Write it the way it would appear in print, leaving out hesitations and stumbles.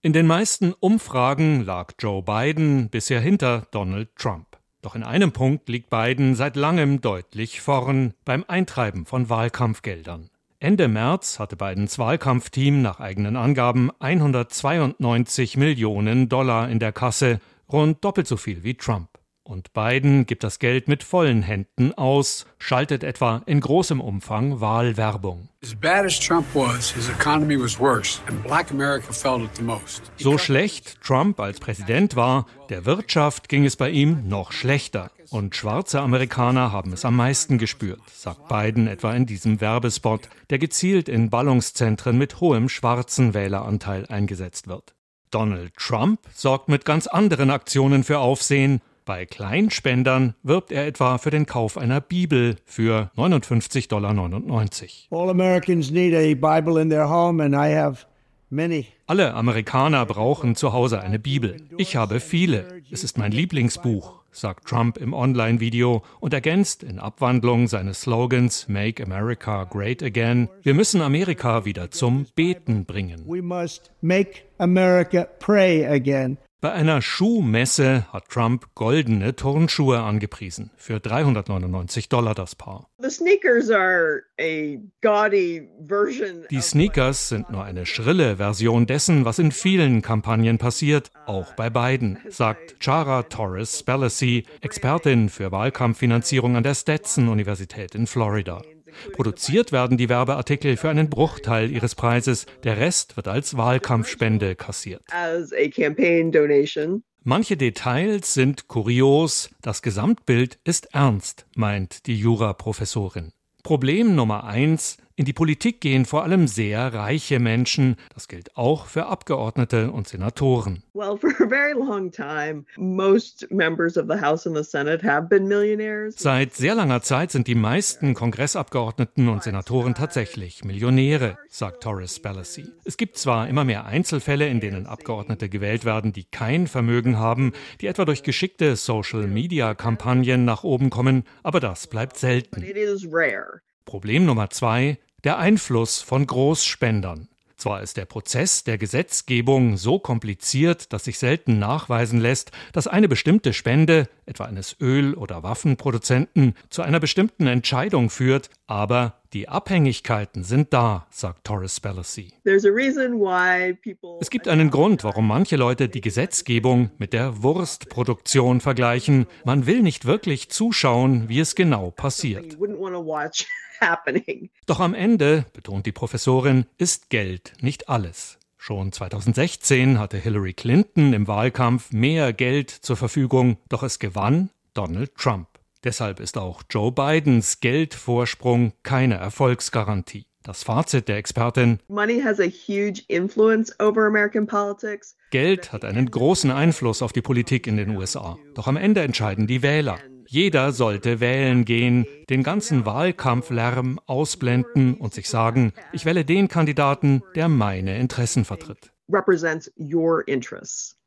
In den meisten Umfragen lag Joe Biden bisher hinter Donald Trump. Doch in einem Punkt liegt Biden seit langem deutlich vorn: beim Eintreiben von Wahlkampfgeldern. Ende März hatte Bidens Wahlkampfteam nach eigenen Angaben 192 Millionen Dollar in der Kasse, rund doppelt so viel wie Trump. Und Biden gibt das Geld mit vollen Händen aus, schaltet etwa in großem Umfang Wahlwerbung. So schlecht Trump als Präsident war, der Wirtschaft ging es bei ihm noch schlechter. Und schwarze Amerikaner haben es am meisten gespürt, sagt Biden etwa in diesem Werbespot, der gezielt in Ballungszentren mit hohem schwarzen Wähleranteil eingesetzt wird. Donald Trump sorgt mit ganz anderen Aktionen für Aufsehen. Bei Kleinspendern wirbt er etwa für den Kauf einer Bibel für $59,99. Alle Amerikaner brauchen zu Hause eine Bibel. Ich habe viele. Es ist mein Lieblingsbuch, sagt Trump im Online-Video und ergänzt in Abwandlung seines Slogans Make America Great Again: Wir müssen Amerika wieder zum Beten bringen. We must make America pray again. Bei einer Schuhmesse hat Trump goldene Turnschuhe angepriesen, für $399 das Paar. Die Sneakers sind nur eine schrille Version dessen, was in vielen Kampagnen passiert, auch bei Biden, sagt Chara Torres-Spellacy, Expertin für Wahlkampffinanzierung an der Stetson-Universität in Florida. Produziert werden die Werbeartikel für einen Bruchteil ihres Preises, der Rest wird als Wahlkampfspende kassiert. Manche Details sind kurios, das Gesamtbild ist ernst, meint die Juraprofessorin. Problem Nummer 1: In die Politik gehen vor allem sehr reiche Menschen. Das gilt auch für Abgeordnete und Senatoren. Seit sehr langer Zeit sind die meisten Kongressabgeordneten und Senatoren tatsächlich Millionäre, sagt Torres-Spellacy. Es gibt zwar immer mehr Einzelfälle, in denen Abgeordnete gewählt werden, die kein Vermögen haben, die etwa durch geschickte Social-Media-Kampagnen nach oben kommen, aber das bleibt selten. Problem Nummer 2: der Einfluss von Großspendern. Zwar ist der Prozess der Gesetzgebung so kompliziert, dass sich selten nachweisen lässt, dass eine bestimmte Spende, etwa eines Öl- oder Waffenproduzenten, zu einer bestimmten Entscheidung führt, aber die Abhängigkeiten sind da, sagt Torres-Spellacy. Es gibt einen Grund, warum manche Leute die Gesetzgebung mit der Wurstproduktion vergleichen. Man will nicht wirklich zuschauen, wie es genau passiert. Doch am Ende, betont die Professorin, ist Geld nicht alles. Schon 2016 hatte Hillary Clinton im Wahlkampf mehr Geld zur Verfügung, doch es gewann Donald Trump. Deshalb ist auch Joe Bidens Geldvorsprung keine Erfolgsgarantie. Das Fazit der Expertin: Geld hat einen großen Einfluss auf die Politik in den USA. Doch am Ende entscheiden die Wähler. Jeder sollte wählen gehen, den ganzen Wahlkampflärm ausblenden und sich sagen: Ich wähle den Kandidaten, der meine Interessen vertritt.